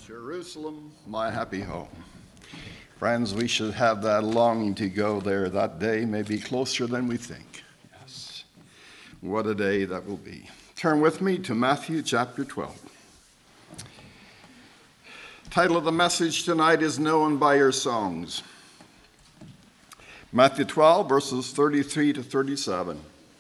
Jerusalem, my happy home. Friends, we should have that longing to go there. That day may be closer than we think. Yes. What a day that will be. Turn with me to Matthew chapter 12. Title of the message tonight is Known by Your Songs. Matthew 12, verses 33 to 37.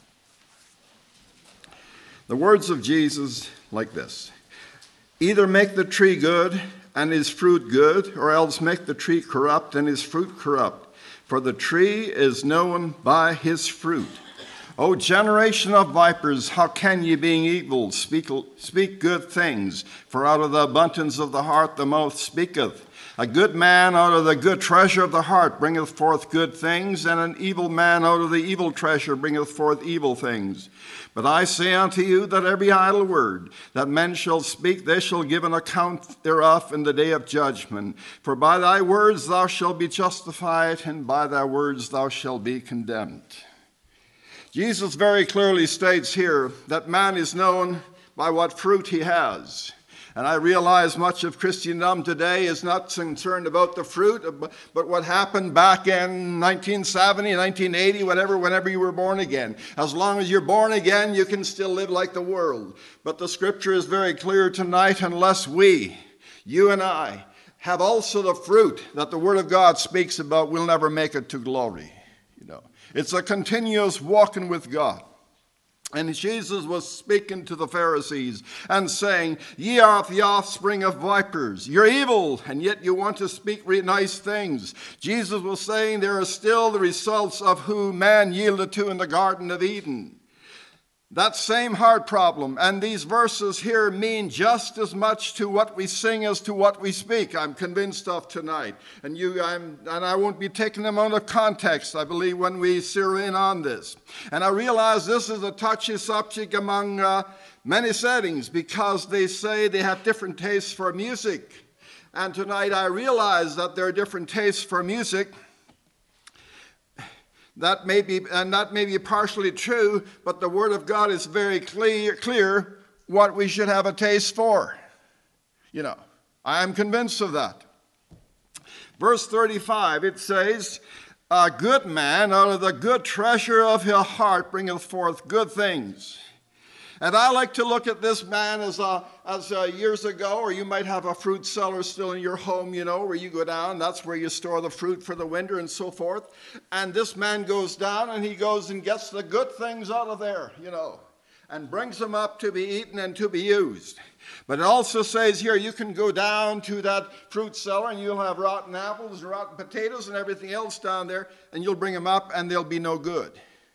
The words of Jesus like this: either make the tree good and his fruit good, or else make the tree corrupt and his fruit corrupt. For the tree is known by his fruit. O generation of vipers, how can ye, being evil, speak good things? For out of the abundance of the heart the mouth speaketh. A good man out of the good treasure of the heart bringeth forth good things, and an evil man out of the evil treasure bringeth forth evil things. But I say unto you that every idle word that men shall speak, they shall give an account thereof in the day of judgment. For by thy words thou shalt be justified, and by thy words thou shalt be condemned. Jesus very clearly states here that man is known by what fruit he has. And I realize much of Christendom today is not concerned about the fruit, but what happened back in 1970, 1980, whenever you were born again. As long as you're born again, you can still live like the world. But the scripture is very clear tonight, unless we, you and I, have also the fruit that the Word of God speaks about, we'll never make it to glory. It's a continuous walking with God. And Jesus was speaking to the Pharisees and saying, ye are the offspring of vipers. You're evil, and yet you want to speak nice things. Jesus was saying there are still the results of who man yielded to in the Garden of Eden. That same heart problem, and these verses here mean just as much to what we sing as to what we speak. I'm convinced of tonight. And I won't be taking them out of context, I believe, when we zero in on this. And I realize this is a touchy subject among many settings, because they say they have different tastes for music. And tonight I realize that there are different tastes for music. That may be partially true, but the Word of God is very clear what we should have a taste for. I am convinced of that. Verse 35, it says, a good man out of the good treasure of his heart bringeth forth good things. And I like to look at this man as years ago, or you might have a fruit cellar still in your home, where you go down. That's where you store the fruit for the winter and so forth. And this man goes down and he goes and gets the good things out of there, and brings them up to be eaten and to be used. But it also says here, you can go down to that fruit cellar and you'll have rotten apples and rotten potatoes and everything else down there, and you'll bring them up and they'll be no good.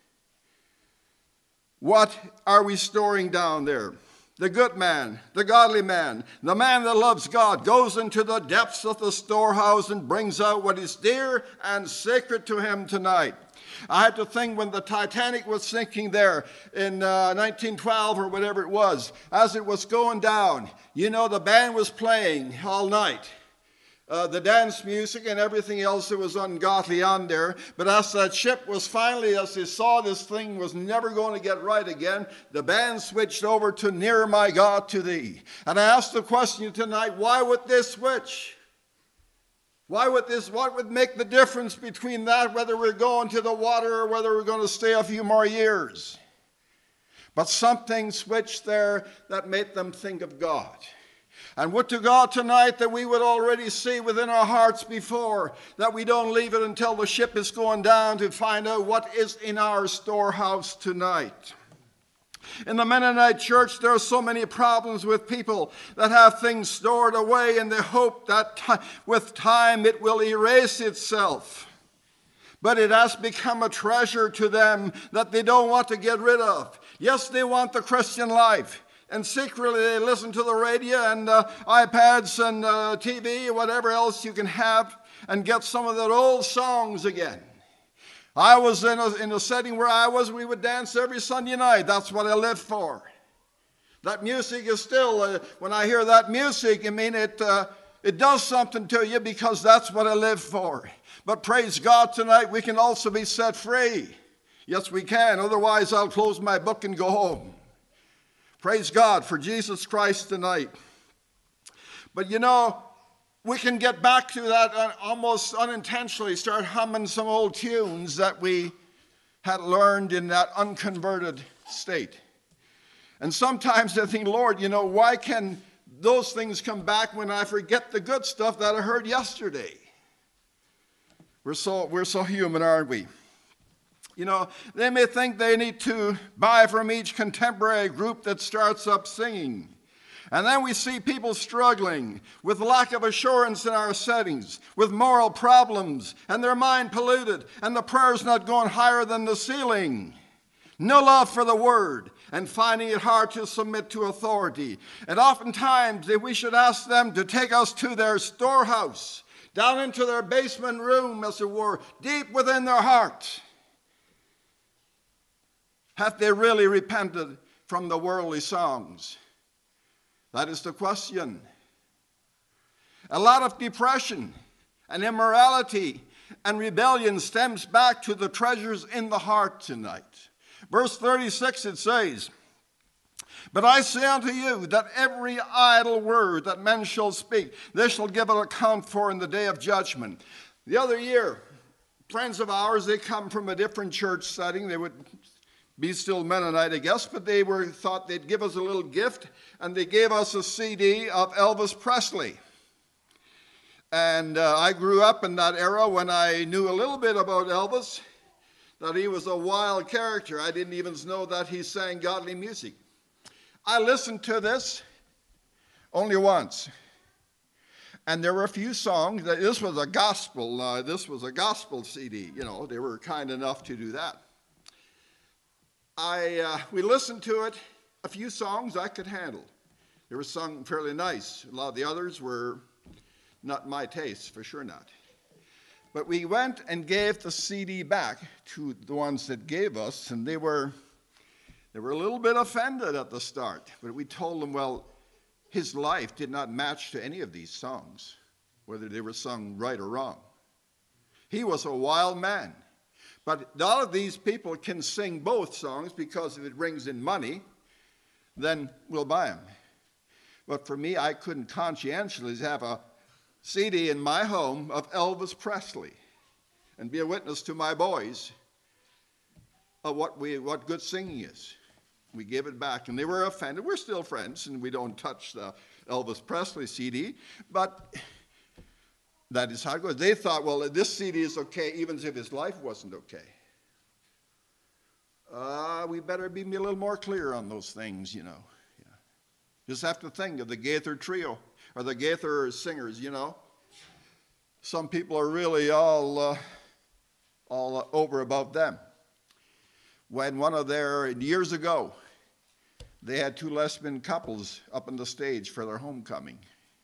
What are we storing down there? The good man, the godly man, the man that loves God goes into the depths of the storehouse and brings out what is dear and sacred to him tonight. I had to think when the Titanic was sinking there in 1912 or whatever it was, as it was going down, the band was playing all night. The dance music and everything else that was ungodly on there. But as that ship was finally, as they saw this thing was never going to get right again, the band switched over to Nearer My God to Thee. And I asked the question tonight, why would they switch? What would make the difference between that, whether we're going to the water or whether we're going to stay a few more years? But something switched there that made them think of God. And would to God tonight that we would already see within our hearts before, that we don't leave it until the ship is going down to find out what is in our storehouse tonight. In the Mennonite church, there are so many problems with people that have things stored away in the hope that with time it will erase itself. But it has become a treasure to them that they don't want to get rid of. Yes, they want the Christian life. And secretly they listen to the radio and iPads and TV, whatever else you can have, and get some of that old songs again. I was in a setting where we would dance every Sunday night. That's what I lived for. That music is still, when I hear that music, it does something to you, because that's what I live for. But praise God, tonight we can also be set free. Yes, we can. Otherwise, I'll close my book and go home. Praise God for Jesus Christ tonight. But we can get back to that almost unintentionally, start humming some old tunes that we had learned in that unconverted state. And sometimes I think, Lord, why can those things come back when I forget the good stuff that I heard yesterday? We're so human, aren't we? They may think they need to buy from each contemporary group that starts up singing. And then we see people struggling with lack of assurance in our settings, with moral problems, and their mind polluted, and the prayer's not going higher than the ceiling. No love for the word, and finding it hard to submit to authority. And oftentimes, if we should ask them to take us to their storehouse, down into their basement room, as it were, deep within their heart, have they really repented from the worldly songs? That is the question. A lot of depression and immorality and rebellion stems back to the treasures in the heart tonight. Verse 36, it says, "But I say unto you that every idle word that men shall speak, they shall give an account for in the day of judgment." The other year, friends of ours, they come from a different church setting. They would be still Mennonite, I guess, but they thought they'd give us a little gift, and they gave us a CD of Elvis Presley. And I grew up in that era when I knew a little bit about Elvis, that he was a wild character. I didn't even know that he sang godly music. I listened to this only once. And there were a few songs. This was a gospel CD. They were kind enough to do that. We listened to it. A few songs I could handle. They were sung fairly nice. A lot of the others were not my taste, for sure not. But we went and gave the CD back to the ones that gave us, and they were a little bit offended at the start. But we told them, well, his life did not match to any of these songs, whether they were sung right or wrong. He was a wild man. But all of these people can sing both songs, because if it brings in money, then we'll buy them. But for me, I couldn't conscientiously have a CD in my home of Elvis Presley and be a witness to my boys of what good singing is. We gave it back, and they were offended. We're still friends, and we don't touch the Elvis Presley CD, but that is how it goes. They thought, well, this CD is okay, even if his life wasn't okay. We better be a little more clear on those things, Yeah. Just have to think of the Gaither Trio, or the Gaither Singers, Some people are really all over about them. When years ago, they had two lesbian couples up on the stage for their homecoming.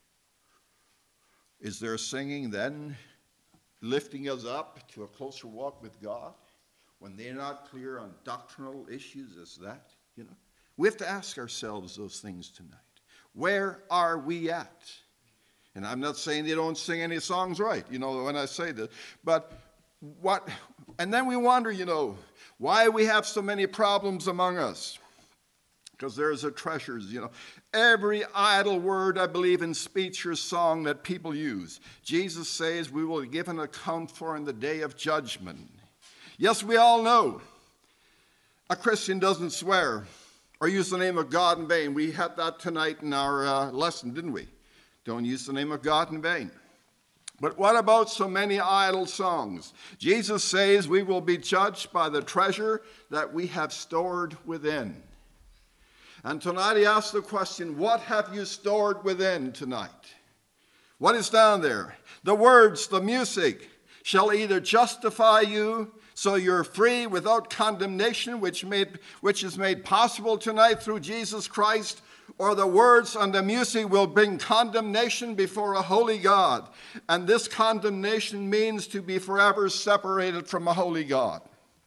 Is their singing then lifting us up to a closer walk with God when they're not clear on doctrinal issues as that? We have to ask ourselves those things tonight. Where are we at? And I'm not saying they don't sing any songs right, when I say this. But and then we wonder, why we have so many problems among us. Because there's a treasures, Every idle word, I believe, in speech or song that people use, Jesus says we will give an account for in the day of judgment. Yes, we all know a Christian doesn't swear or use the name of God in vain. We had that tonight in our lesson, didn't we? Don't use the name of God in vain. But what about so many idle songs? Jesus says we will be judged by the treasure that we have stored within. And tonight he asks the question, what have you stored within tonight? What is down there? The words, the music, shall either justify you so you're free without condemnation, which is made possible tonight through Jesus Christ, or the words and the music will bring condemnation before a holy God. And this condemnation means to be forever separated from a holy God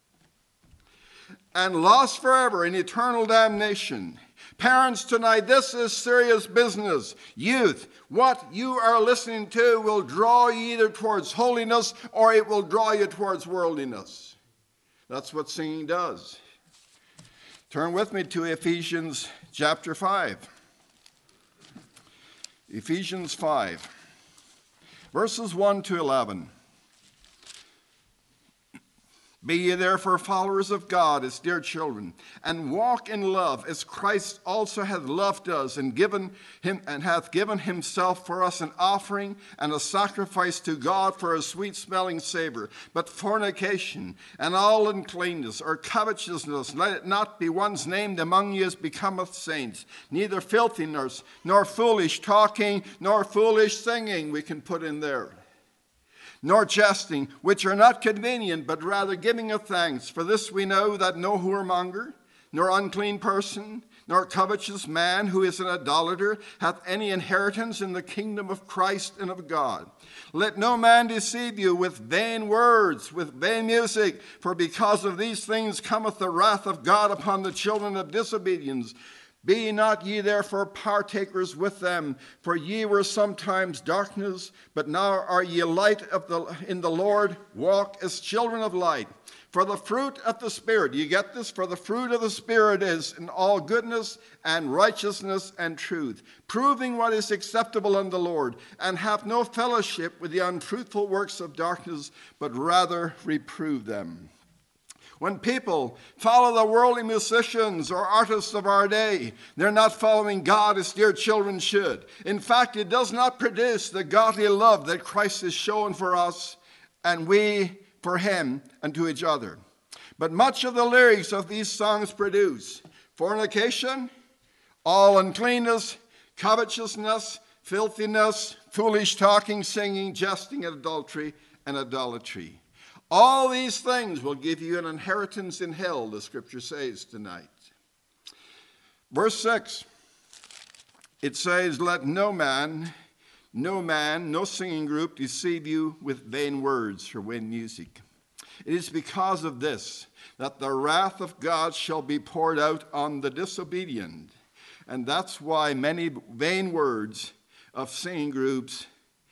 and lost forever in eternal damnation. Parents tonight, this is serious business. Youth, what you are listening to will draw you either towards holiness or it will draw you towards worldliness. That's what singing does. Turn with me to Ephesians chapter 5. Ephesians 5, verses 1 to 11. Be ye therefore followers of God as dear children, and walk in love, as Christ also hath loved us, and hath given himself for us an offering and a sacrifice to God for a sweet-smelling savor. But fornication and all uncleanness or covetousness, let it not be once named among you as becometh saints, neither filthiness, nor foolish talking, nor foolish singing, we can put in there, nor jesting, which are not convenient, but rather giving of thanks. For this we know, that no whoremonger, nor unclean person, nor covetous man who is an idolater hath any inheritance in the kingdom of Christ and of God. Let no man deceive you with vain words, with vain music, for because of these things cometh the wrath of God upon the children of disobedience. Be not ye therefore partakers with them, for ye were sometimes darkness, but now are ye light in the Lord. Walk as children of light. For the fruit of the Spirit, you get this? For the fruit of the Spirit is in all goodness and righteousness and truth, proving what is acceptable unto the Lord, and have no fellowship with the unfruitful works of darkness, but rather reprove them. When people follow the worldly musicians or artists of our day, they're not following God as dear children should. In fact, it does not produce the godly love that Christ has shown for us, and we for him and to each other. But much of the lyrics of these songs produce fornication, all uncleanness, covetousness, filthiness, foolish talking, singing, jesting, and adultery and idolatry. All these things will give you an inheritance in hell, the scripture says tonight. Verse 6, it says, let no singing group deceive you with vain words or vain music. It is because of this that the wrath of God shall be poured out on the disobedient. And that's why many vain words of the singing groups,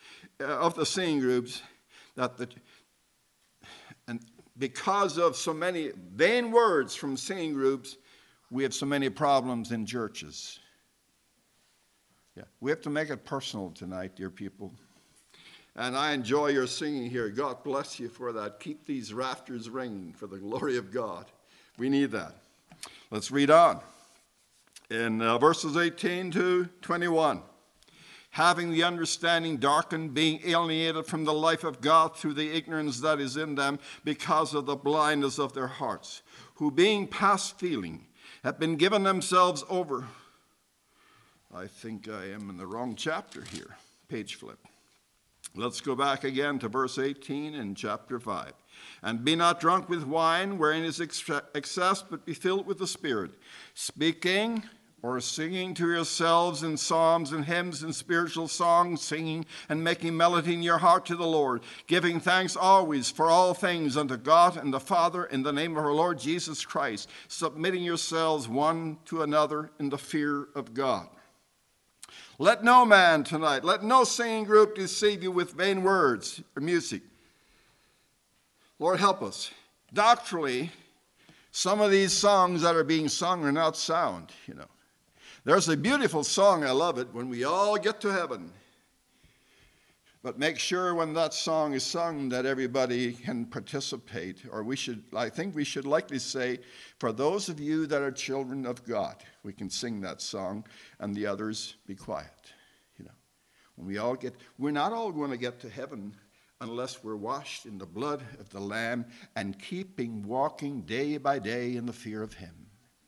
and because of so many vain words from singing groups, we have so many problems in churches. Yeah, we have to make it personal tonight, dear people. And I enjoy your singing here. God bless you for that. Keep these rafters ringing for the glory of God. We need that. Let's read on. In verses 18 to 21. Having the understanding darkened, being alienated from the life of God through the ignorance that is in them because of the blindness of their hearts, who being past feeling have been given themselves over. I think I am in the wrong chapter here. Page flip. Let's go back again to verse 18 in chapter 5. And be not drunk with wine, wherein is excess, but be filled with the Spirit, speaking or singing to yourselves in psalms and hymns and spiritual songs, singing and making melody in your heart to the Lord, giving thanks always for all things unto God and the Father in the name of our Lord Jesus Christ, submitting yourselves one to another in the fear of God. Let no man tonight, let no singing group deceive you with vain words or music. Lord, help us. Doctrinally, some of these songs that are being sung are not sound, There's a beautiful song, I love it, when we all get to heaven. But make sure when that song is sung that everybody can participate. Or I think we should likely say, for those of you that are children of God, we can sing that song and the others be quiet. When we're not all going to get to heaven unless we're washed in the blood of the Lamb and walking day by day in the fear of him.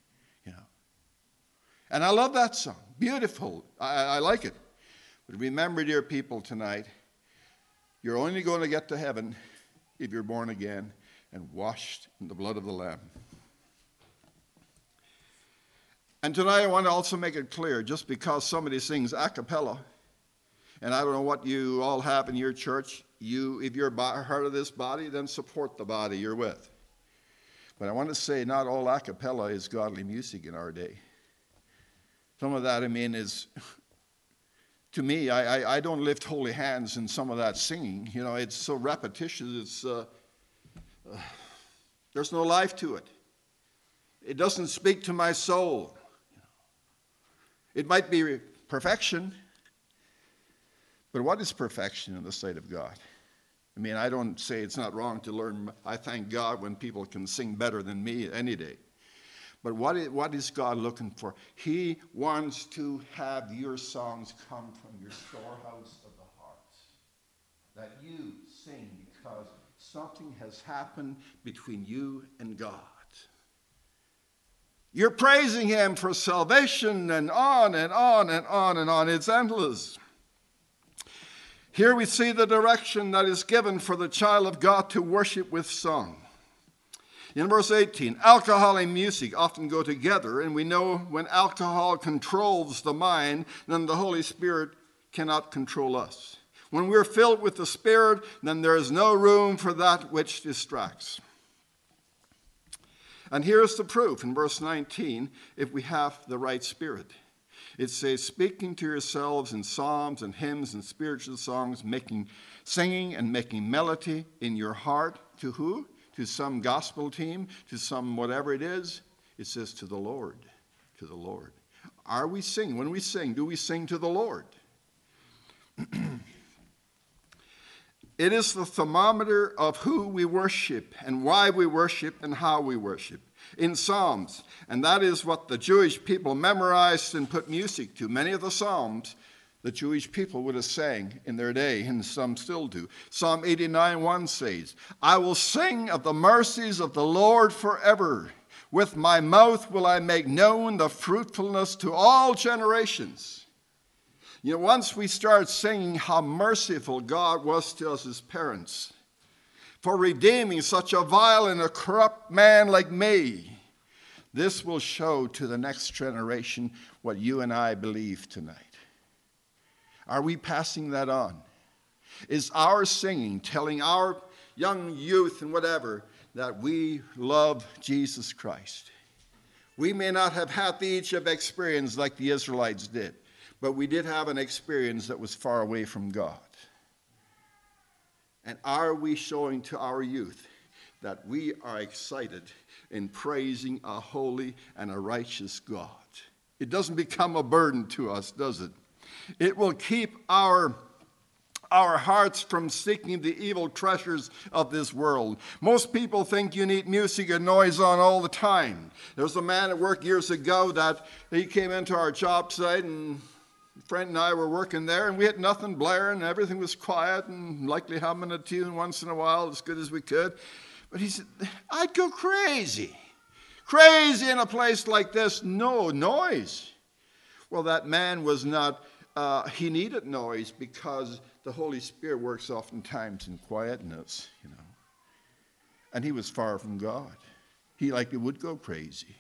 And I love that song. Beautiful. I like it. But remember, dear people, tonight, you're only going to get to heaven if you're born again and washed in the blood of the Lamb. And tonight I want to also make it clear, just because somebody sings a cappella, and I don't know what you all have in your church, if you're part of this body, then support the body you're with. But I want to say not all a cappella is godly music in our day. Some of that, is, to me, I don't lift holy hands in some of that singing. It's so repetitious. There's no life to it. It doesn't speak to my soul. It might be perfection, But what is perfection in the sight of God? I mean, I don't say it's not wrong to learn. I thank God when people can sing better than me any day. But what is God looking for? He wants to have your songs come from your storehouse of the heart. That you sing because something has happened between you and God. You're praising him for salvation and on and on and on and on. It's endless. Here we see the direction that is given for the child of God to worship with song. In verse 18, alcohol and music often go together, and we know when alcohol controls the mind, then the Holy Spirit cannot control us. When we're filled with the Spirit, then there is no room for that which distracts. And here's the proof in verse 19, if we have the right spirit. It says, speaking to yourselves in psalms and hymns and spiritual songs, singing and making melody in your heart. To who? To some gospel team, to some whatever it is. It says to the Lord, to the Lord. Are we singing? When we sing, do we sing to the Lord? It is the thermometer of who we worship and why we worship and how we worship. In Psalms, and that is what the Jewish people memorized and put music to. Many of the Psalms the Jewish people would have sang in their day, and some still do. Psalm 89:1 says, I will sing of the mercies of the Lord forever. With my mouth will I make known the fruitfulness to all generations. You know, once we start singing how merciful God was to us as parents, for redeeming such a vile and a corrupt man like me, this will show to the next generation what you and I believe tonight. Are we passing that on? Is our singing telling our young youth and whatever that we love Jesus Christ? We may not have had the Egypt experience like the Israelites did, but we did have an experience that was far away from God. And are we showing to our youth that we are excited in praising a holy and a righteous God? It doesn't become a burden to us, does it? It will keep our hearts from seeking the evil treasures of this world. Most people think you need music and noise on all the time. There was a man at work years ago that he came into our job site, and a friend and I were working there, and we had nothing blaring, and everything was quiet, and likely humming a tune once in a while as good as we could. But he said, I'd go crazy. Crazy in a place like this. No noise. Well, that man was not, he needed noise because the Holy Spirit works oftentimes in quietness, you know. And he was far from God. He likely would go crazy.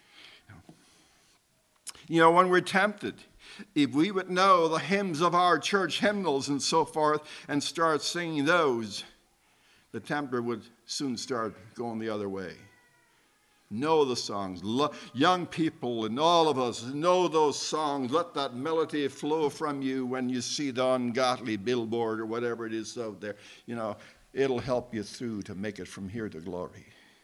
You know, when we're tempted, if we would know the hymns of our church hymnals and so forth and start singing those, the tempter would soon start going the other way. Know the songs. Young people and all of us know those songs. Let that melody flow from you when you see the ungodly billboard or whatever it is out there. You know, it'll help you through to make it from here to glory.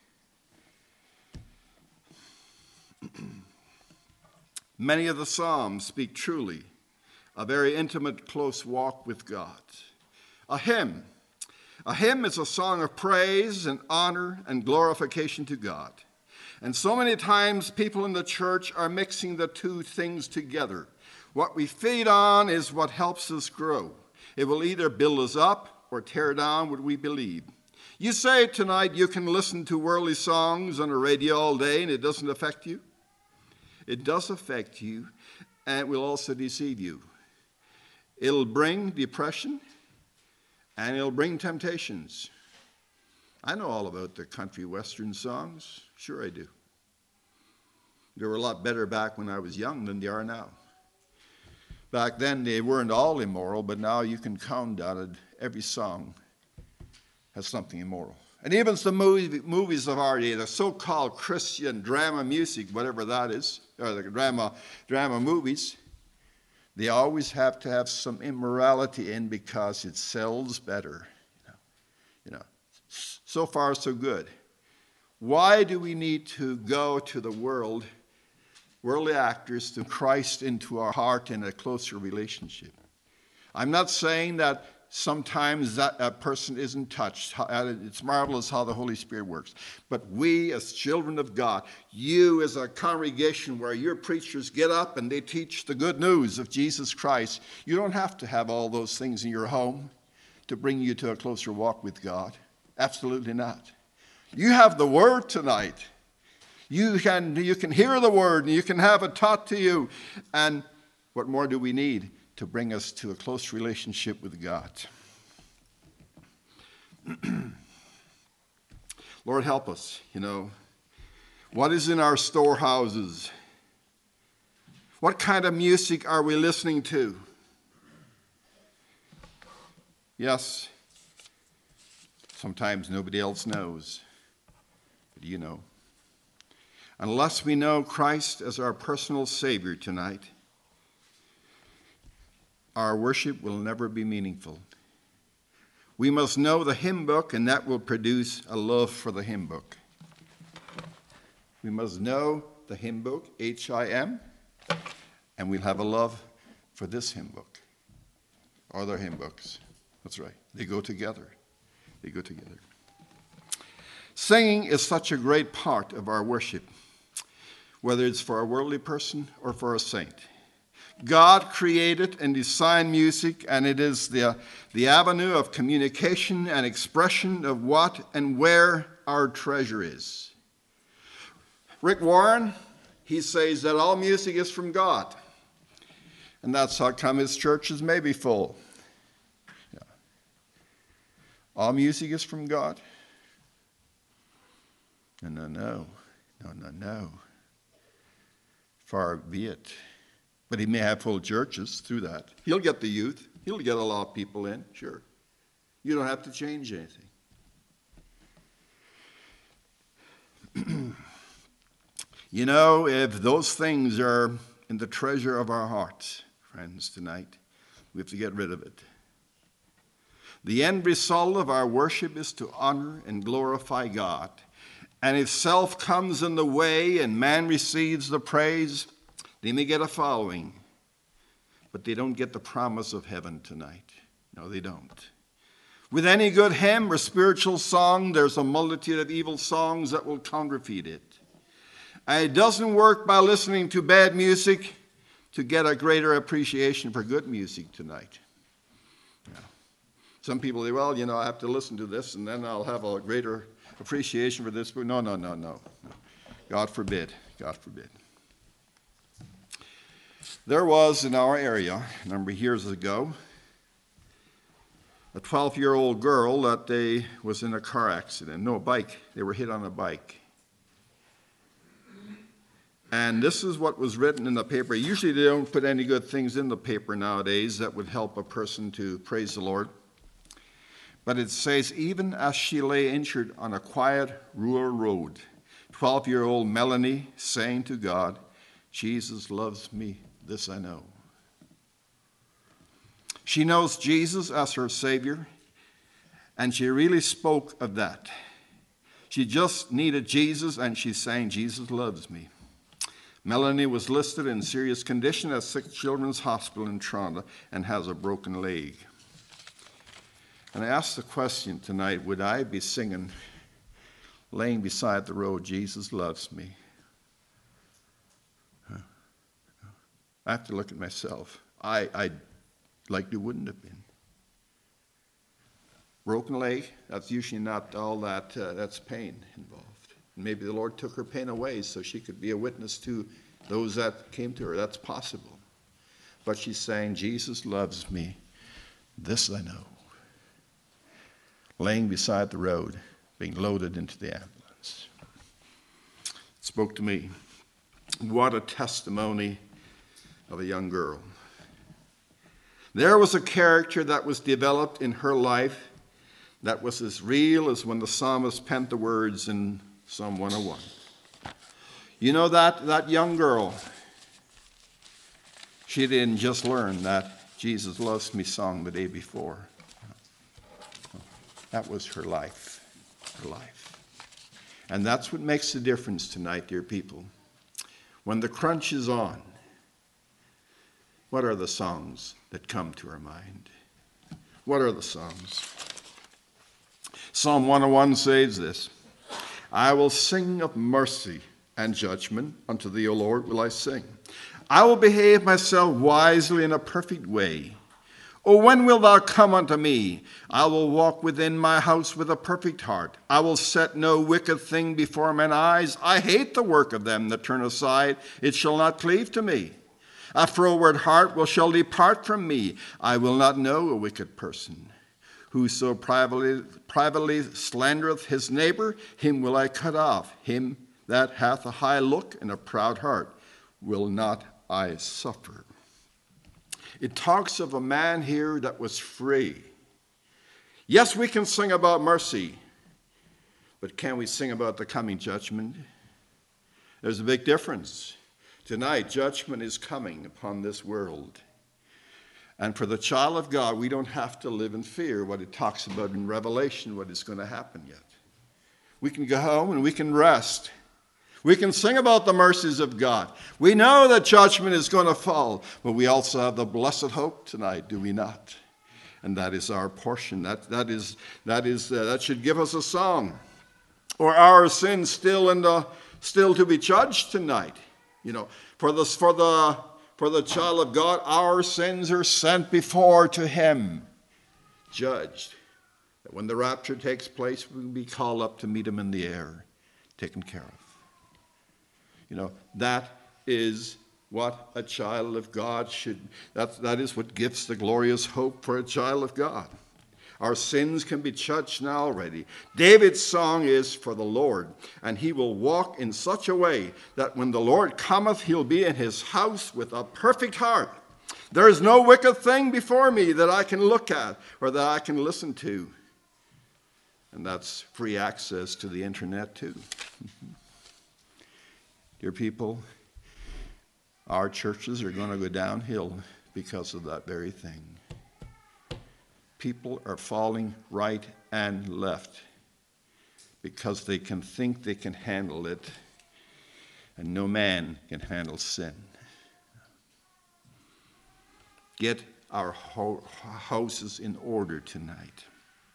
Many of the Psalms speak truly a very intimate, close walk with God. A hymn is a song of praise and honor and glorification to God. And so many times people in the church are mixing the two things together. What we feed on is what helps us grow. It will either build us up or tear down what we believe. You say tonight you can listen to worldly songs on the radio all day and it doesn't affect you. It does affect you, and it will also deceive you. It'll bring depression, and it'll bring temptations. I know all about the country western songs. Sure I do. They were a lot better back when I was young than they are now. Back then they weren't all immoral, but now you can count on it. Every song has something immoral. And even the movies of our day, the so-called Christian drama music, whatever that is, or the drama movies, they always have to have some immorality in because it sells better. You know, so far so good. Why do we need to go to the worldly actors, to Christ into our heart in a closer relationship? I'm not saying that sometimes that a person isn't touched. It's marvelous how the Holy Spirit works. But we as children of God, you as a congregation where your preachers get up and they teach the good news of Jesus Christ, you don't have to have all those things in your home to bring you to a closer walk with God. Absolutely not. You have the Word tonight. You can hear the Word and you can have it taught to you. And what more do we need to bring us to a close relationship with God? Lord, help us, What is in our storehouses? What kind of music are we listening to? Yes, sometimes nobody else knows, but you know. Unless we know Christ as our personal Savior tonight, our worship will never be meaningful. We must know the hymn book, and that will produce a love for the hymn book. We must know the hymn book, H-I-M, and we'll have a love for this hymn book, or their hymn books. That's right. They go together. They go together. Singing is such a great part of our worship, whether it's for a worldly person or for a saint. God created and designed music, and it is the avenue of communication and expression of what and where our treasure is. Rick Warren, he says that all music is from God, and that's how come his churches may be full. Yeah. All music is from God? No. Far be it. But he may have full churches through that. He'll get the youth. He'll get a lot of people in, sure. You don't have to change anything. If those things are in the treasure of our hearts, friends, tonight, we have to get rid of it. The end result of our worship is to honor and glorify God. And if self comes in the way and man receives the praise, they may get a following, but they don't get the promise of heaven tonight. No, they don't. With any good hymn or spiritual song, there's a multitude of evil songs that will counterfeit it. And it doesn't work by listening to bad music to get a greater appreciation for good music tonight. Yeah. Some people say, well, I have to listen to this and then I'll have a greater appreciation for this. But no. God forbid. God forbid. There was in our area, a number of years ago, a 12-year-old girl that was in a car accident. No, a bike. They were hit on a bike. And this is what was written in the paper. Usually they don't put any good things in the paper nowadays that would help a person to praise the Lord. But it says, even as she lay injured on a quiet rural road, 12-year-old Melanie saying to God, Jesus loves me. This I know. She knows Jesus as her Savior, and she really spoke of that. She just needed Jesus, and she's saying, Jesus loves me. Melanie was listed in serious condition at Sick Children's Hospital in Toronto and has a broken leg. And I asked the question tonight, would I be singing, laying beside the road, Jesus loves me? I have to look at myself. I likely wouldn't have been. Broken leg, that's usually not all that's pain involved. Maybe the Lord took her pain away so she could be a witness to those that came to her. That's possible. But she's saying, Jesus loves me. This I know. Laying beside the road, being loaded into the ambulance. It spoke to me. What a testimony of a young girl. There was a character that was developed in her life that was as real as when the psalmist penned the words in Psalm 101. That young girl, she didn't just learn that Jesus loves me song the day before. That was her life. Her life. And that's what makes the difference tonight, dear people. When the crunch is on, What are the songs that come to our mind? What are the songs? Psalm 101 says this, I will sing of mercy and judgment. Unto thee, O Lord, will I sing. I will behave myself wisely in a perfect way. O when wilt thou come unto me? I will walk within my house with a perfect heart. I will set no wicked thing before mine eyes. I hate the work of them that turn aside. It shall not cleave to me. A froward heart shall depart from me. I will not know a wicked person. Whoso privately slandereth his neighbor, him will I cut off. Him that hath a high look and a proud heart will not I suffer. It talks of a man here that was free. Yes, we can sing about mercy, but can we sing about the coming judgment? There's a big difference. Tonight, judgment is coming upon this world. And for the child of God, we don't have to live in fear what it talks about in Revelation, what is going to happen yet. We can go home and we can rest. We can sing about the mercies of God. We know that judgment is going to fall, but we also have the blessed hope tonight, do we not? And that is our portion. That should give us a song. Or our sins still to be judged tonight. You know, for the child of God, our sins are sent before to him, judged. That when the rapture takes place, we will be called up to meet him in the air, taken care of. You know, that is what a child of God should, that is what gives the glorious hope for a child of God. Our sins can be judged now already. David's song is for the Lord, and he will walk in such a way that when the Lord cometh, he'll be in his house with a perfect heart. There is no wicked thing before me that I can look at or that I can listen to. And that's free access to the internet too. Dear people, our churches are going to go downhill because of that very thing. People are falling right and left because they can think they can handle it, and no man can handle sin. Get our houses in order tonight.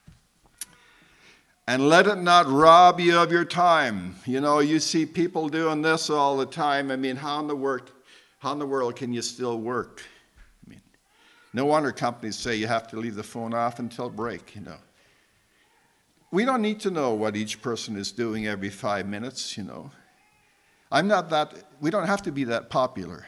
And let it not rob you of your time. You know, you see people doing this all the time. I mean, how in the world can you still work? I mean, no wonder companies say you have to leave the phone off until break, you know. We don't need to know what each person is doing every 5 minutes, you know. We don't have to be that popular.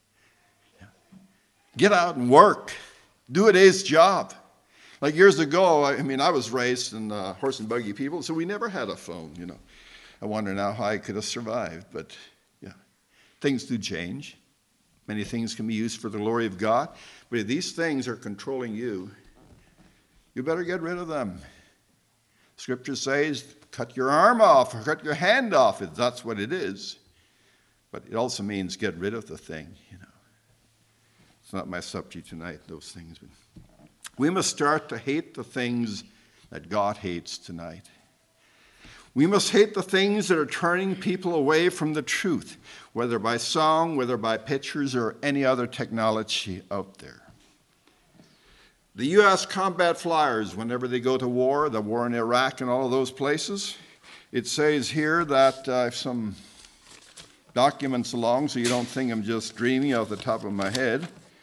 Get out and work. Do a day's job. Like years ago, I was raised in horse and buggy people, so we never had a phone, you know. I wonder now how I could have survived, but yeah. Things do change. Many things can be used for the glory of God, but if these things are controlling you, you better get rid of them. Scripture says, cut your arm off or cut your hand off if that's what it is. But it also means get rid of the thing, you know. It's not my subject tonight, those things. But we must start to hate the things that God hates tonight. We must hate the things that are turning people away from the truth, whether by song, whether by pictures, or any other technology out there. The U.S. combat flyers, whenever they go to war, the war in Iraq and all of those places, it says here that I have some documents along so you don't think I'm just dreaming off the top of my head.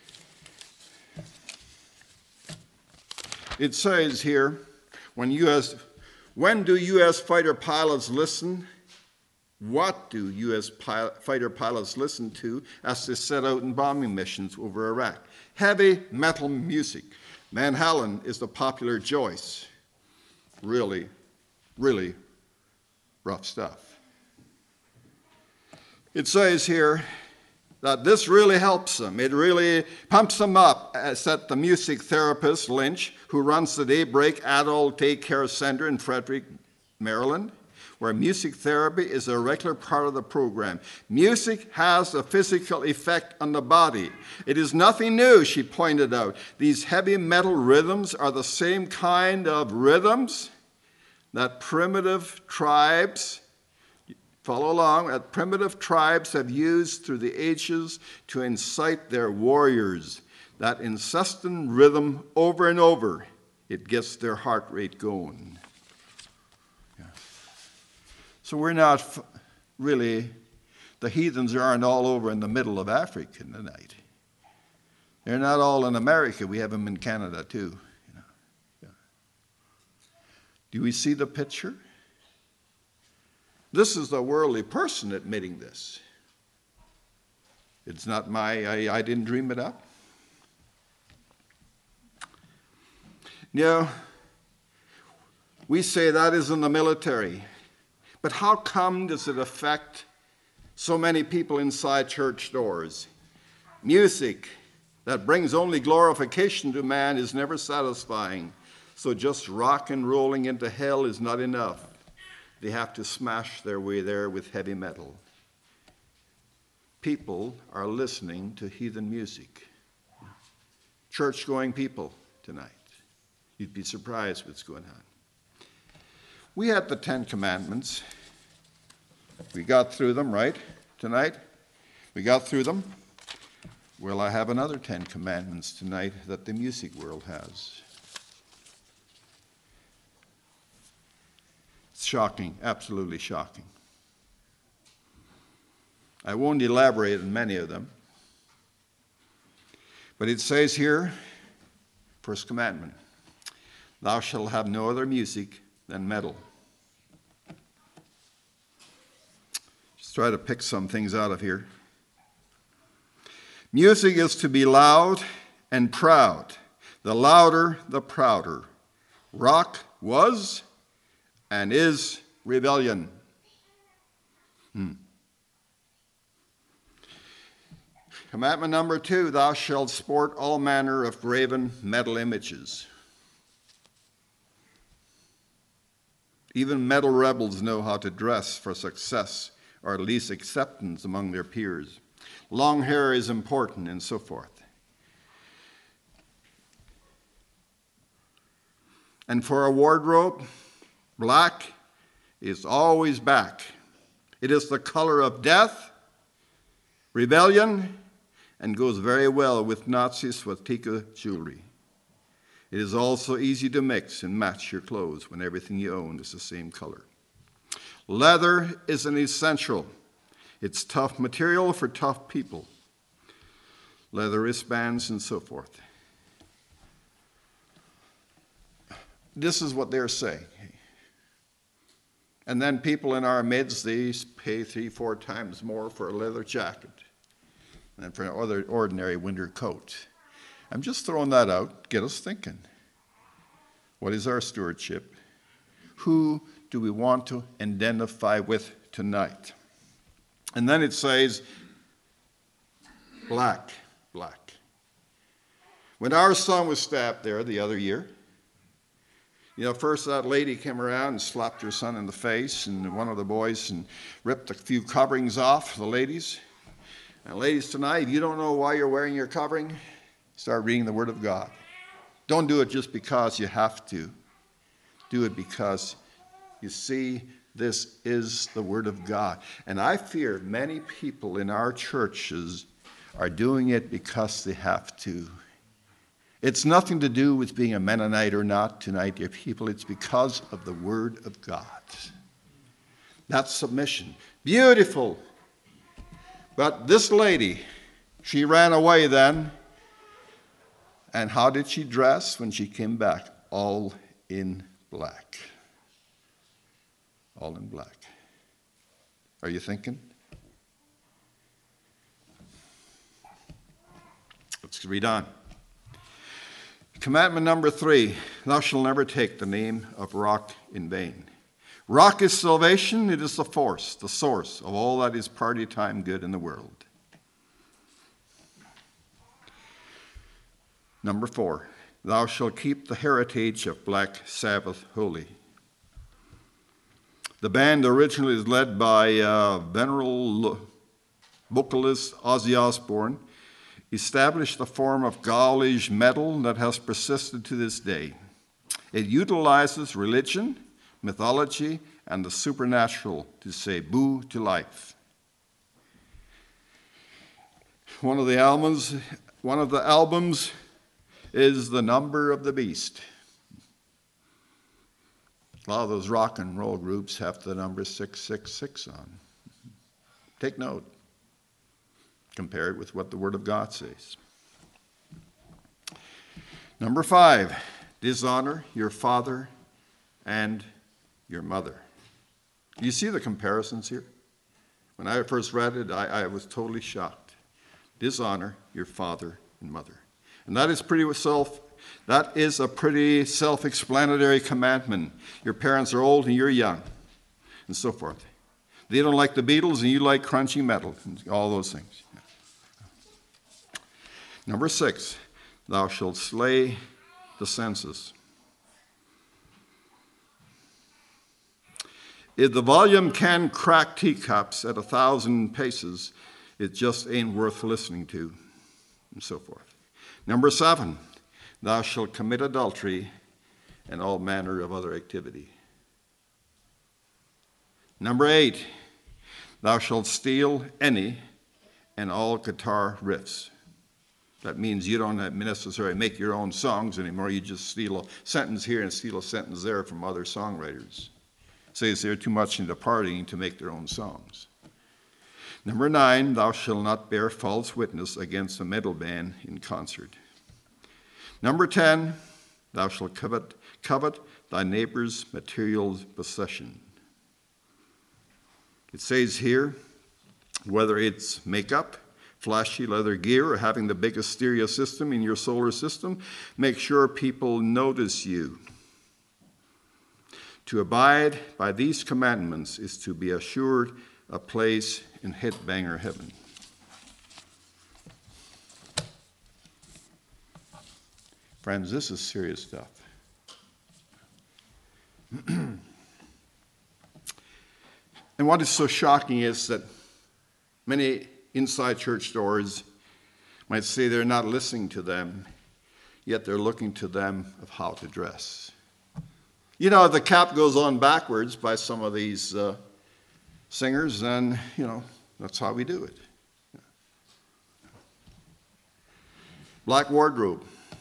It says here, when do U.S. fighter pilots listen? What do U.S. fighter pilots listen to as they set out in bombing missions over Iraq? Heavy metal music. Van Halen is the popular choice. Really, really rough stuff. It says here that this really helps them. It really pumps them up, said the music therapist Lynch, who runs the Daybreak Adult Daycare Center in Frederick, Maryland, where music therapy is a regular part of the program. Music has a physical effect on the body. It is nothing new, she pointed out. These heavy metal rhythms are the same kind of rhythms that primitive tribes Follow along, that primitive tribes have used through the ages to incite their warriors. That incessant rhythm over and over, it gets their heart rate going. Yeah. So we're not really, the heathens aren't all over in the middle of Africa tonight. They're not all in America. We have them in Canada too. Yeah. Do we see the picture? This is the worldly person admitting this. It's not I didn't dream it up. We say that is in the military. But how come does it affect so many people inside church doors? Music that brings only glorification to man is never satisfying. So just rock and rolling into hell is not enough. They have to smash their way there with heavy metal. People are listening to heathen music. Church-going people tonight. You'd be surprised what's going on. We had the 10 Commandments. We got through them, right, tonight? We got through them. Well, I have another 10 Commandments tonight that the music world has. Shocking, absolutely shocking. I won't elaborate on many of them. But it says here, first commandment, thou shalt have no other music than metal. Just try to pick some things out of here. Music is to be loud and proud. The louder, the prouder. Rock was and is rebellion. Commandment number 2, thou shalt sport all manner of graven metal images. Even metal rebels know how to dress for success, or at least acceptance among their peers. Long hair is important, and so forth. And for a wardrobe, black is always back. It is the color of death, rebellion, and goes very well with Nazi swastika jewelry. It is also easy to mix and match your clothes when everything you own is the same color. Leather is an essential. It's tough material for tough people. Leather wristbands and so forth. This is what they're saying. And then people in our midst, they pay 3-4 times more for a leather jacket than for an other ordinary winter coat. I'm just throwing that out, get us thinking. What is our stewardship? Who do we want to identify with tonight? And then it says, black, black. When our son was stabbed there the other year, first that lady came around and slapped her son in the face, and one of the boys and ripped a few coverings off the ladies. And ladies tonight, if you don't know why you're wearing your covering, start reading the Word of God. Don't do it just because you have to. Do it because you see this is the Word of God. And I fear many people in our churches are doing it because they have to. It's nothing to do with being a Mennonite or not tonight, dear people. It's because of the Word of God. That's submission. Beautiful. But this lady, she ran away then. And how did she dress when she came back? All in black. All in black. Are you thinking? Let's read on. Commandment number 3, thou shalt never take the name of rock in vain. Rock is salvation. It is the source of all that is party time good in the world. Number 4, thou shalt keep the heritage of Black Sabbath holy. The band originally is led by venerable vocalist Ozzy Osbourne, established a form of gauge metal that has persisted to this day. It utilizes religion, mythology, and the supernatural to say boo to life. One of the albums is The Number of the Beast. A lot of those rock and roll groups have the number 666 on. Take note. Compare it with what the Word of God says. Number 5, dishonor your father and your mother. Do you see the comparisons here? When I first read it, I was totally shocked. Dishonor your father and mother. And that is a pretty self-explanatory commandment. Your parents are old and you're young, and so forth. They don't like the Beatles and you like crunchy metal, and all those things. Number 6, thou shalt slay the senses. If the volume can crack teacups at 1,000 paces, it just ain't worth listening to, and so forth. Number 7, thou shalt commit adultery and all manner of other activity. Number 8, thou shalt steal any and all guitar riffs. That means you don't necessarily make your own songs anymore. You just steal a sentence here and steal a sentence there from other songwriters. Says they're too much into partying to make their own songs. Number 9, thou shalt not bear false witness against a metal band in concert. Number 10, thou shalt covet thy neighbor's material possession. It says here, whether it's makeup, flashy leather gear, or having the biggest stereo system in your solar system, make sure people notice you. To abide by these commandments is to be assured a place in headbanger heaven. Friends, this is serious stuff. And what is so shocking is that many inside church doors might say they're not listening to them, yet they're looking to them of how to dress. You know, the cap goes on backwards by some of these singers, and, that's how we do it. Black wardrobe.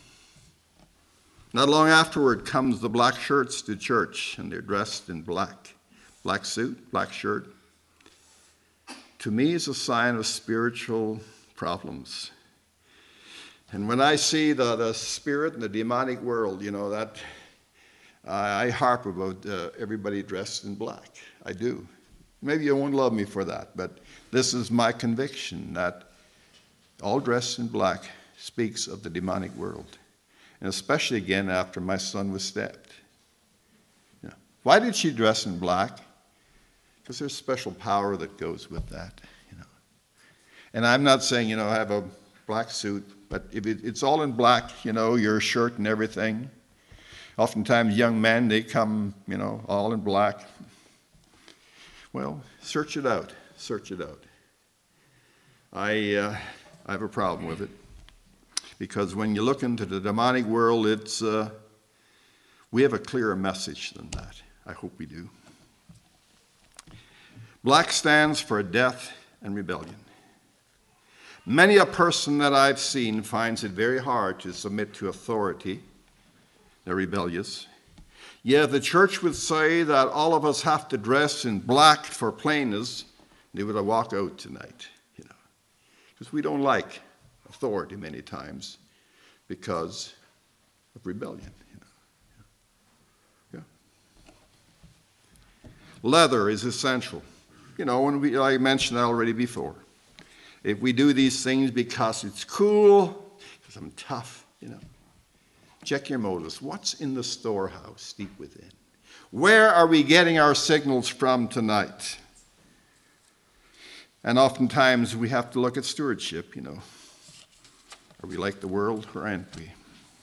Not long afterward comes the black shirts to church, and they're dressed in black. Black suit, black shirt. To me, is a sign of spiritual problems. And when I see the spirit and the demonic world, that I harp about everybody dressed in black. I do. Maybe you won't love me for that, but this is my conviction that all dressed in black speaks of the demonic world. And especially again after my son was stabbed. Why did she dress in black? Because there's special power that goes with that. And I'm not saying, have a black suit, but if it's all in black, your shirt and everything. Oftentimes young men, they come, all in black. Well, search it out. Search it out. I have a problem with it. Because when you look into the demonic world, we have a clearer message than that. I hope we do. Black stands for death and rebellion. Many a person that I've seen finds it very hard to submit to authority. They're rebellious. Yeah, the church would say that all of us have to dress in black for plainness. They would walk out tonight, because we don't like authority many times because of rebellion. Yeah. Leather is essential. I mentioned that already before. If we do these things because it's cool, because I'm tough, check your motives. What's in the storehouse deep within? Where are we getting our signals from tonight? And oftentimes we have to look at stewardship, Are we like the world or aren't we?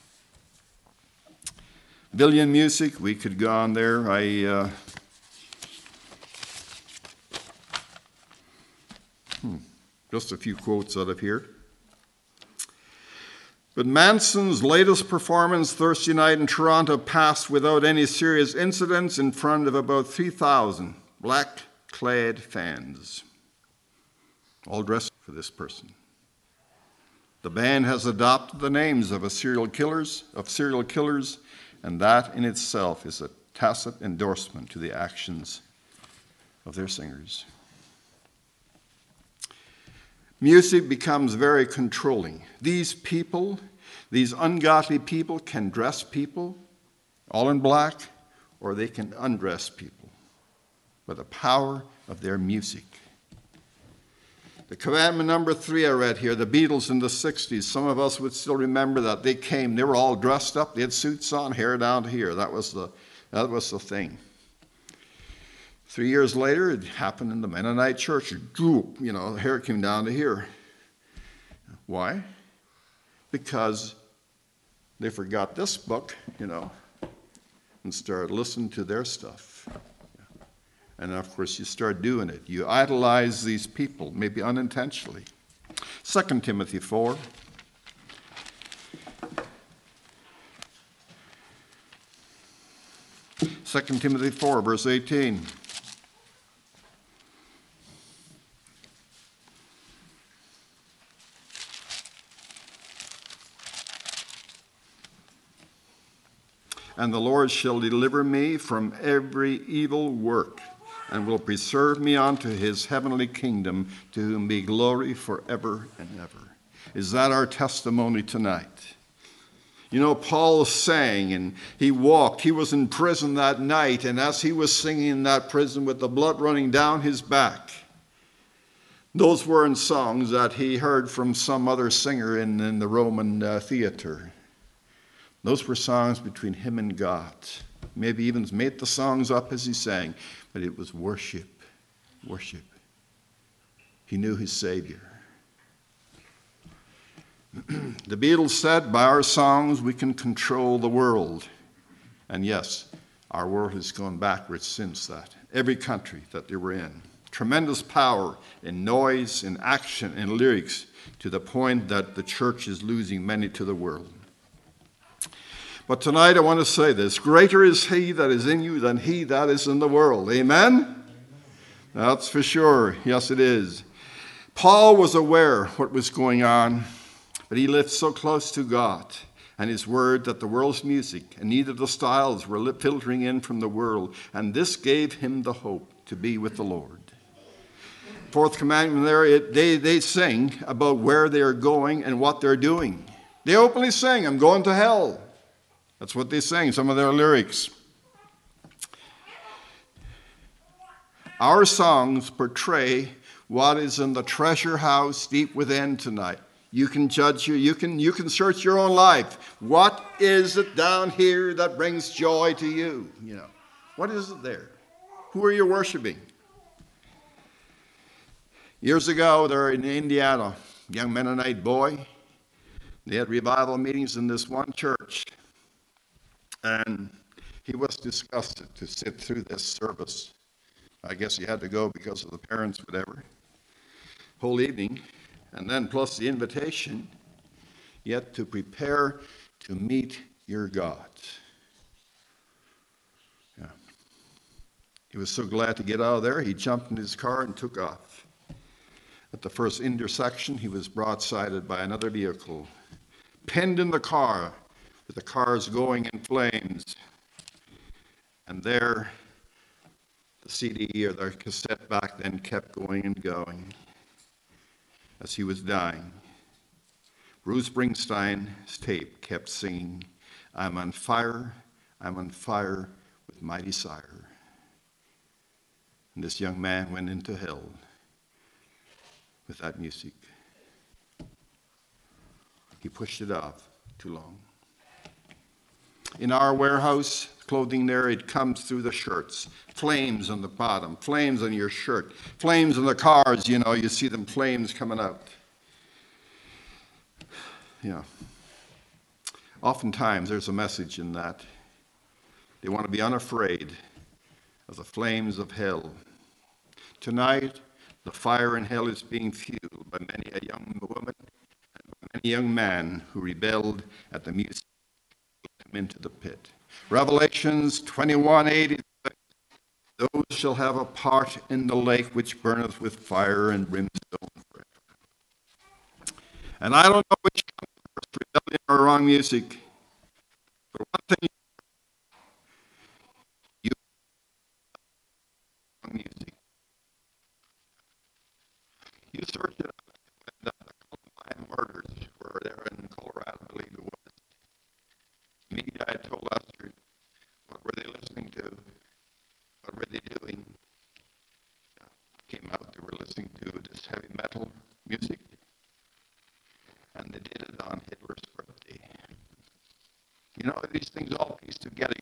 Billion music, we could go on there. Just a few quotes out of here. But Manson's latest performance Thursday night in Toronto passed without any serious incidents in front of about 3,000 black-clad fans, all dressed for this person. The band has adopted the names of serial killers, and that in itself is a tacit endorsement to the actions of their singers. Music becomes very controlling. These people, these ungodly people, can dress people all in black, or they can undress people by the power of their music. The commandment number 3 I read here, the Beatles in the 60s, some of us would still remember that. They were all dressed up, they had suits on, hair down to here. That was the thing. 3 years later, it happened in the Mennonite church. The hair came down to here. Why? Because they forgot this book, and started listening to their stuff. And of course, you start doing it. You idolize these people, maybe unintentionally. 2 Timothy 4. Second Timothy 4, verse 18. And the Lord shall deliver me from every evil work, and will preserve me unto his heavenly kingdom, to whom be glory forever and ever. Is that our testimony tonight? Paul sang, and he walked. He was in prison that night, and as he was singing in that prison with the blood running down his back, those weren't songs that he heard from some other singer in the Roman theater. Those were songs between him and God. Maybe even made the songs up as he sang, but it was worship. Worship. He knew his Savior. The Beatles said, by our songs we can control the world. And yes, our world has gone backwards since that. Every country that they were in. Tremendous power in noise, in action, in lyrics, to the point that the church is losing many to the world. But tonight I want to say this: greater is he that is in you than he that is in the world. Amen? That's for sure. Yes, it is. Paul was aware what was going on, but he lived so close to God and his word that the world's music and neither the styles were filtering in from the world, and this gave him the hope to be with the Lord. Fourth commandment there, they sing about where they are going and what they're doing. They openly sing, I'm going to hell. That's what they sing, some of their lyrics. Our songs portray what is in the treasure house deep within tonight. You can judge you can search your own life. What is it down here that brings joy to you? What is it there? Who are you worshiping? Years ago, there in Indiana, a young Mennonite boy, they had revival meetings in this one church. And he was disgusted to sit through this service. I guess he had to go because of the parents, whatever. Whole evening. And then plus the invitation, yet to prepare to meet your God. Yeah. He was so glad to get out of there, he jumped in his car and took off. At the first intersection, he was broadsided by another vehicle, pinned in the car, with the cars going in flames. And there, the CD or the cassette back then kept going and going as he was dying. Bruce Springstein's tape kept singing, I'm on fire with my desire. And this young man went into hell with that music. He pushed it off too long. In our warehouse, clothing there, it comes through the shirts. Flames on the bottom, flames on your shirt, flames on the cars, you see them flames coming out. Oftentimes there's a message in that. They want to be unafraid of the flames of hell. Tonight, the fire in hell is being fueled by many a young woman and by and a young man who rebelled at the music him into the pit. Revelations 21:8, those shall have a part in the lake which burneth with fire and brimstone forever. And I don't know which comes first, rebellion or wrong music. But one thing you wrong music. You search it up when the Columbine murders were there in Colorado, I believe it was. Me, I told Lester, what were they listening to? What were they doing? Came out, they were listening to this heavy metal music, and they did it on Hitler's birthday. You know, these things all piece together.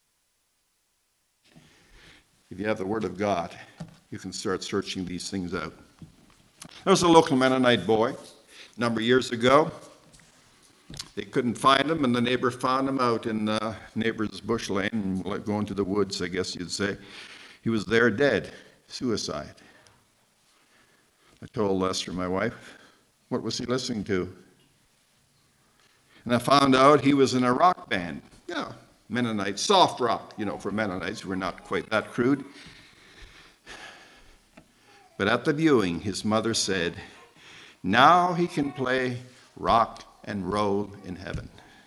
If you have the Word of God, you can start searching these things out. There was a local Mennonite boy a number of years ago. They couldn't find him, and the neighbor found him out in the neighbor's bush lane, going to the woods, I guess you'd say. He was there dead, suicide. I told Lester, my wife, what was he listening to? And I found out he was in a rock band. Yeah, Mennonite, soft rock, for Mennonites. We're not quite that crude. But at the viewing, his mother said, now he can play rock and roll in heaven.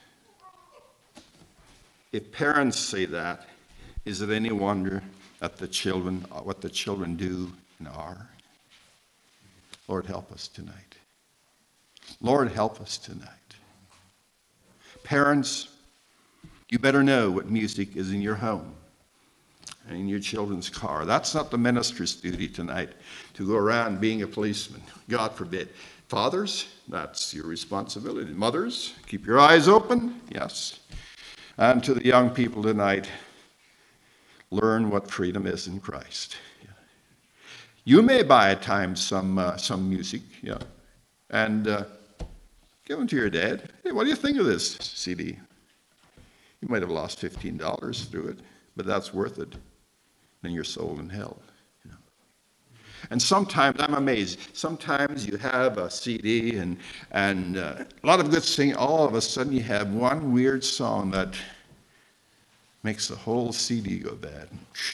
If parents say that, is it any wonder that what the children do and are? Lord, help us tonight. Lord, help us tonight. Parents, you better know what music is in your home and in your children's car. That's not the minister's duty tonight, to go around being a policeman. God forbid. Fathers, that's your responsibility. Mothers, keep your eyes open. Yes. And to the young people tonight, learn what freedom is in Christ. You may buy at times some music, and give them to your dad. Hey, what do you think of this CD? You might have lost $15 through it, but that's worth it. Then you're sold in hell. And sometimes, I'm amazed, sometimes you have a CD and a lot of good singing, all of a sudden you have one weird song that makes the whole CD go bad.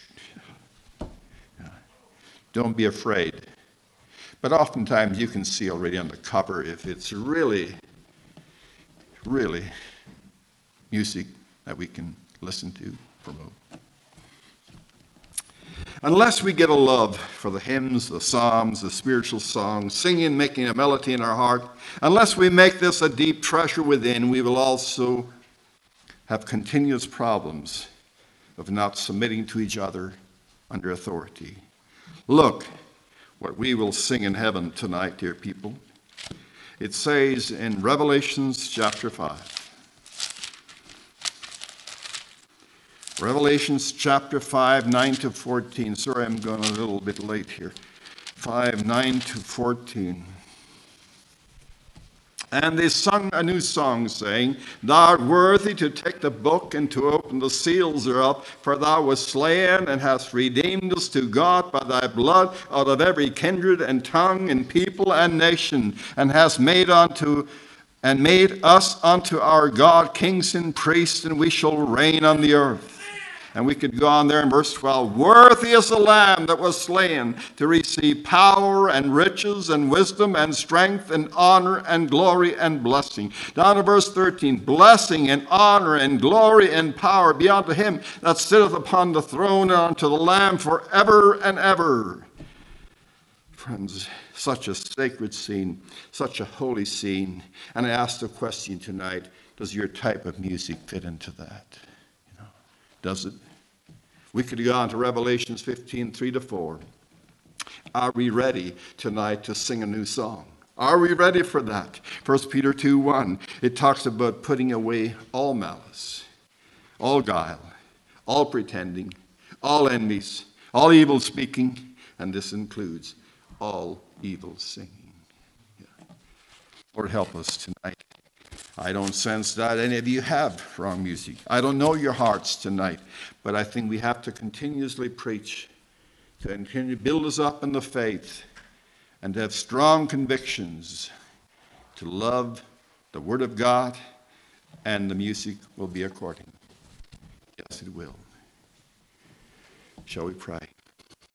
Don't be afraid. But oftentimes you can see already on the cover if it's really, really music that we can listen to, promote. Unless we get a love for the hymns, the psalms, the spiritual songs, singing, making a melody in our heart, unless we make this a deep treasure within, we will also have continuous problems of not submitting to each other under authority. Look what we will sing in heaven tonight, dear people. It says in Revelations chapter 5. Revelations chapter 5, 9 to 14. Sorry, I'm going a little bit late here. 5, 9 to 14. And they sung a new song, saying, Thou art worthy to take the book and to open the seals thereof, for thou wast slain and hast redeemed us to God by thy blood out of every kindred and tongue and people and nation, and hast made us unto our God kings and priests, and we shall reign on the earth. And we could go on there in verse 12. Worthy is the Lamb that was slain to receive power and riches and wisdom and strength and honor and glory and blessing. Down to verse 13. Blessing and honor and glory and power be unto him that sitteth upon the throne and unto the Lamb forever and ever. Friends, such a sacred scene, such a holy scene. And I ask the question tonight, does your type of music fit into that? Does it? We could go on to Revelations 15, 3 to 4. Are we ready tonight to sing a new song? Are we ready for that? 1 Peter 2, 1. It talks about putting away all malice, all guile, all pretending, all envies, all evil speaking, and this includes all evil singing. Yeah. Lord, help us tonight. I don't sense that any of you have wrong music. I don't know your hearts tonight, but I think we have to continuously preach, to continue to build us up in the faith, and to have strong convictions, to love the Word of God, and the music will be according. Yes, it will. Shall we pray?